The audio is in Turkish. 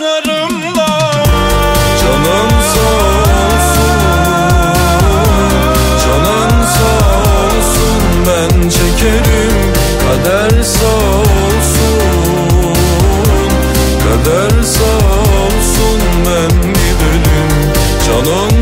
saçlarımla. Canın sağ olsun, canın sağ olsun, ben çekerim. Kader sağ olsun, kader sağ olsun, ben giderim. Canın